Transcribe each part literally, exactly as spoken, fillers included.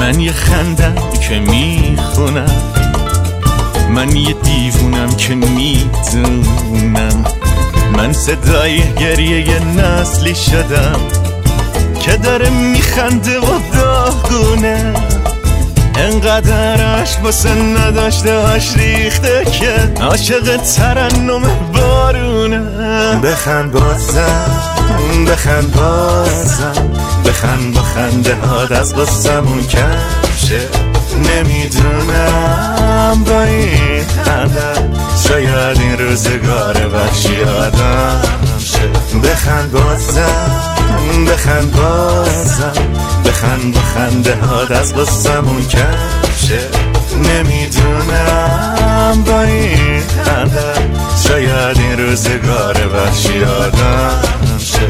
من یه خندم که میخونم، من یه دیوونم که میدونم، من صدای گریه یه نسلی شدم که داره میخنده و داغونه، انقدر عشق واسه نداشته هاش ریخته که عاشق ترنم بارونه. بخند بازم بخند بازم بخند با خنده هات از قصمون کمشه، نمیدونم با این خنده شاید این روزگار وحشی آدم شه. بخند بازم بخند بازم بخند با خنده هات از قصمون کمشه، نمیدونم با این خنده شاید این روزگار وحشی آدم شه.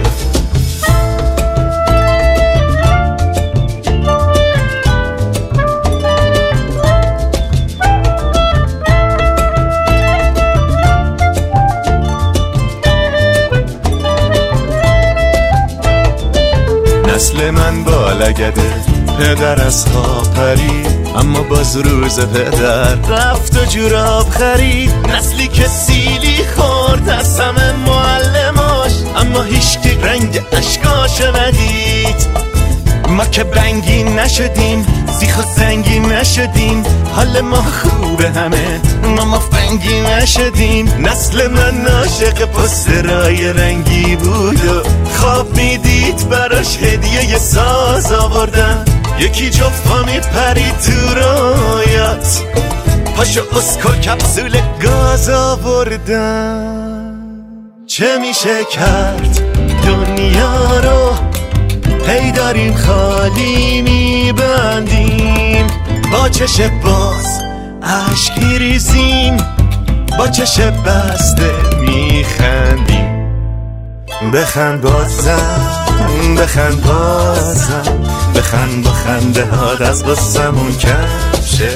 نسل من بالگده، پدر از خواب پرید اما باز روز پدر رفت و جوراب خرید. نسلی که سیلی خورد از همه معلماش اما هیچکی رنگ اشکاشو ندید. ما که بنگی نشدیم سیخ و سنگی نشدیم، حال ما خوبه همه ما مفنگی نشدیم. نسل من عاشق پوسترای رنگی بود و خواب میدید براش هدیه ی ساز آوردن، یکی جفا میپرید تو رویات پاشو اسکو کپسول گاز آوردن. چه میشه کرد دنیا رو هی داریم خالی میبندیم، با چش باز عشق میریزیم با چش بسته میخندیم. بخند بازم بخند بازم بخند با خنده هات از قصمون کمشه،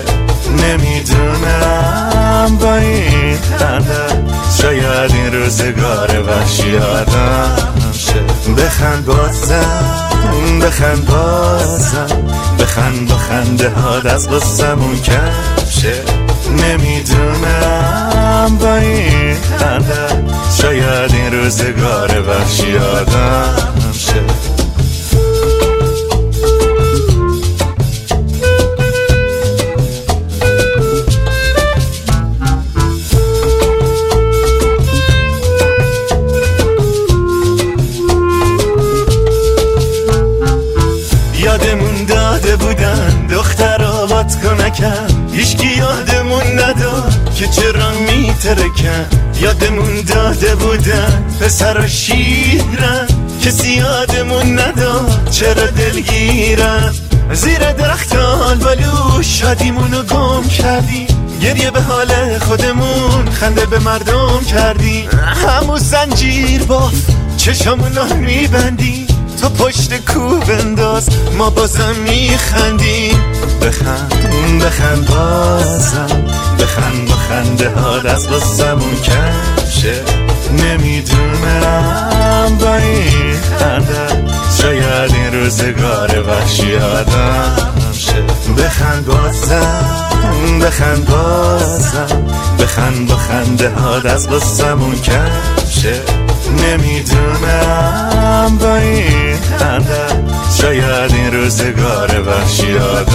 نمیدونم با این خنده شاید این روزگار وحشی آدم شه. بخند بازم بخند بازم بخند با خنده هات از قصمون کمشه، نمیدونم با این خنده شاید این روزگار وحشی آدم شه. یادمون داده بودن دختر آباد کنکن، هیچکی یادمون نداد که چرا میترکن. یادمون داده بودن پسر و شیرن، کسی یادمون نداد چرا دلگیرن. زیر درخت آلبالو شادیمونو گم کردیم، گریه به حال خودمون خنده به مردم کردیم. همون زنجیر باف چشامونو میبندیم، تو پشت کو بنداز ما بازم میخندیم. بخند بخند بازم بخند با خنده هات از قصمون کمشه، نمیدونم با این خنده شاید این روزگار وحشی آدم شه. بخند بازم بخند بازم بخند با خنده هات از قصمون کمشه، نمیدونم با این خنده شاید این روزگار وحشی آدم